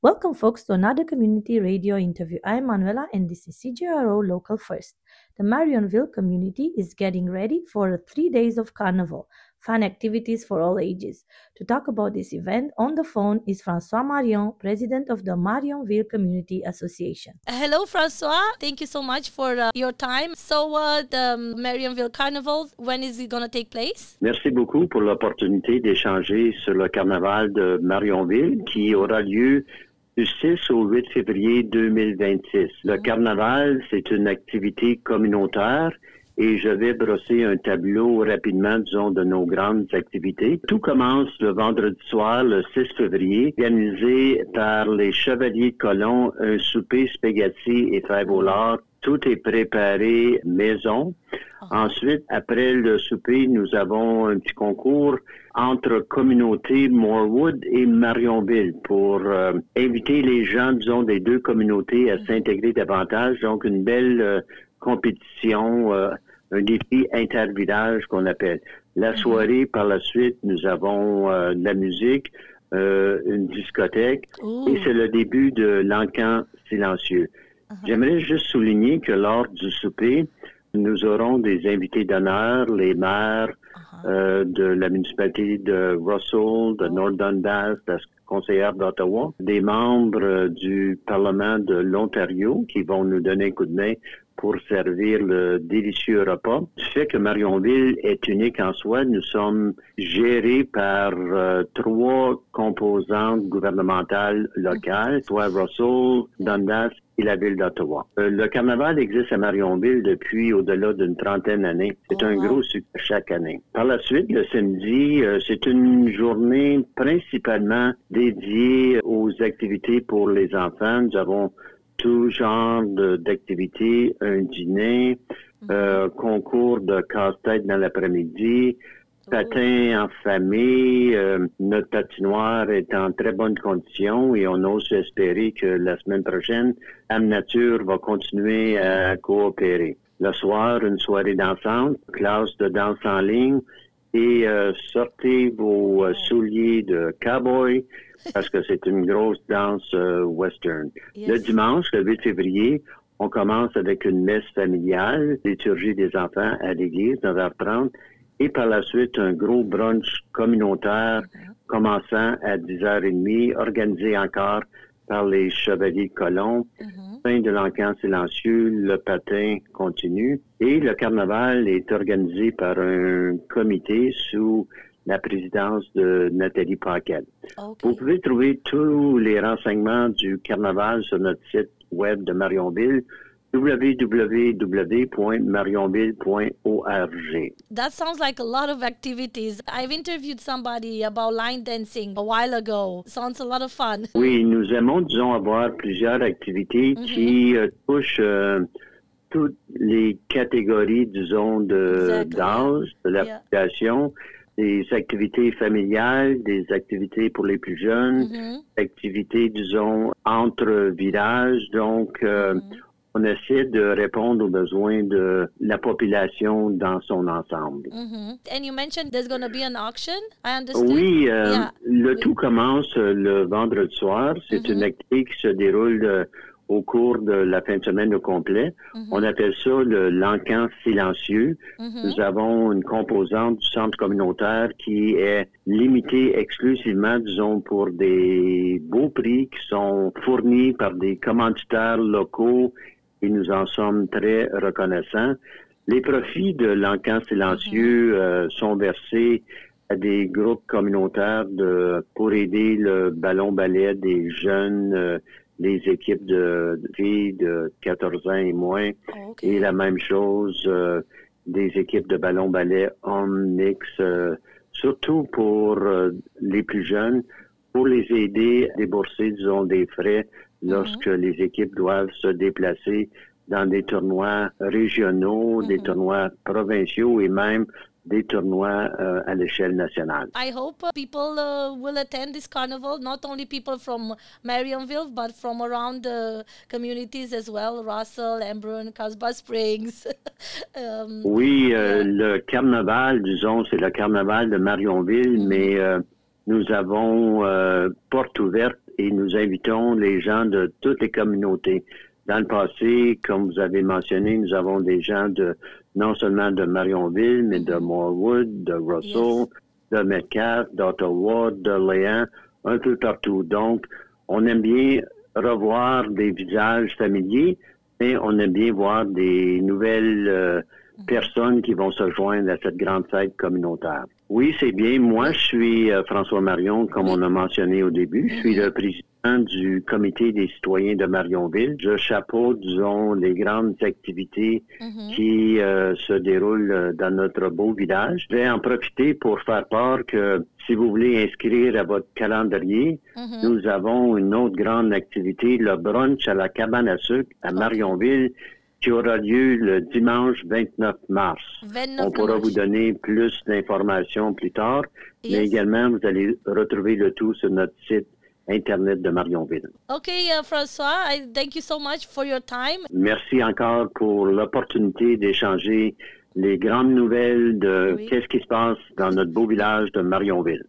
Welcome, folks, to another community radio interview. I'm Manuela, and this is CJRO Local First. The Marionville community is getting ready for 3 days of carnival, fun activities for all ages. To talk about this event, on the phone is François Marion, president of the Marionville Community Association. Hello, François. Thank you so much for your time. So, the Marionville Carnival, when is it going to take place? Merci beaucoup pour l'opportunité d'échanger sur le carnaval de Marionville qui aura lieu du 6 au 8 février 2026. Le carnaval, c'est une activité communautaire et je vais brosser un tableau rapidement, disons, de nos grandes activités. Tout commence le vendredi soir, le 6 février, organisé par les Chevaliers de Colomb, un souper spaghetti et fèves au lard. Tout est préparé maison. Ensuite, après le souper, nous avons un petit concours entre communautés Morewood et Marionville pour inviter les gens, disons, des deux communautés à s'intégrer davantage. Donc, une belle compétition, un défi intervillage qu'on appelle. La soirée, par la suite, nous avons de la musique, une discothèque et c'est le début de l'encan silencieux. J'aimerais juste souligner que lors du souper, nous aurons des invités d'honneur, les maires de la municipalité de Russell, de North Dundas, la conseillère d'Ottawa, des membres du Parlement de l'Ontario qui vont nous donner un coup de main pour servir le délicieux repas. Du fait que Marionville est unique en soi, nous sommes gérés par trois composantes gouvernementales locales, soit Russell, Dundas et la ville d'Ottawa. Le carnaval existe à Marionville depuis au-delà d'une trentaine d'années. C'est un gros succès chaque année. Par la suite, le samedi, c'est une journée principalement dédiée aux activités pour les enfants. Nous avons tout genre d'activités, un dîner, concours de casse-tête dans l'après-midi, patin en famille, notre patinoire est en très bonne condition et on ose espérer que la semaine prochaine, Âme Nature va continuer à coopérer. Le soir, une soirée dansante, classe de danse en ligne et sortez vos souliers de cowboy parce que c'est une grosse danse western. Yes. Le dimanche, le 8 février, on commence avec une messe familiale, liturgie des enfants à l'église, 9h30, et par la suite, un gros brunch communautaire commençant à 10h30, organisé encore par les Chevaliers de Colomb. Fin de l'encan silencieux, le patin continue. Et le carnaval est organisé par un comité sous la présidence de Nathalie Paquette. Okay. Vous pouvez trouver tous les renseignements du carnaval sur notre site web de Marionville, www.marionville.org. That sounds like a lot of activities. I've interviewed somebody about line dancing a while ago. Sounds a lot of fun. Oui, nous aimons, disons, avoir plusieurs activités qui touchent toutes les catégories, disons, d'âge, de la population. Des activités familiales, des activités pour les plus jeunes, activités, disons, entre villages. Donc, on essaie de répondre aux besoins de la population dans son ensemble. And you mentioned there's going to be an auction, I understood? Oui, le tout commence le vendredi soir. C'est une activité qui se déroule au cours de la fin de semaine au complet. On appelle ça l'encan silencieux. Nous avons une composante du centre communautaire qui est limitée exclusivement, disons, pour des beaux prix qui sont fournis par des commanditaires locaux et nous en sommes très reconnaissants. Les profits de l'encan silencieux sont versés à des groupes communautaires pour aider le ballon-ballet des jeunes, les équipes de filles de 14 ans et moins, et la même chose des équipes de ballon-ballet hommes mix, surtout pour les plus jeunes, pour les aider à débourser, disons, des frais lorsque les équipes doivent se déplacer dans des tournois régionaux, des tournois provinciaux et même des tournois à l'échelle nationale. I hope people will attend this carnival, not only people from Marionville, but from around the communities as well, Russell, Embrun, Casbah Springs. Oui, le carnaval, disons, c'est le carnaval de Marionville, mais nous avons porte ouverte et nous invitons les gens de toutes les communautés. Dans le passé, comme vous avez mentionné, nous avons des gens non seulement de Marionville, mais de Morewood, de Russell, de Metcalfe, d'Ottawa, de Léon, un peu partout. Donc, on aime bien revoir des visages familiers, mais on aime bien voir des nouvelles personnes qui vont se joindre à cette grande fête communautaire. Oui, c'est bien. Moi, je suis François Marion, comme on a mentionné au début. Je suis le président du Comité des citoyens de Marionville. Je chapeaute, disons, les grandes activités qui se déroulent dans notre beau village. Je vais en profiter pour faire part que si vous voulez inscrire à votre calendrier, nous avons une autre grande activité, le brunch à la cabane à sucre à Marionville, qui aura lieu le dimanche 29 mars. On pourra vous donner plus d'informations plus tard, mais également, vous allez retrouver le tout sur notre site Internet de Marionville. OK, François, thank you so much for your time. Merci encore pour l'opportunité d'échanger les grandes nouvelles de qu'est-ce qui se passe dans notre beau village de Marionville.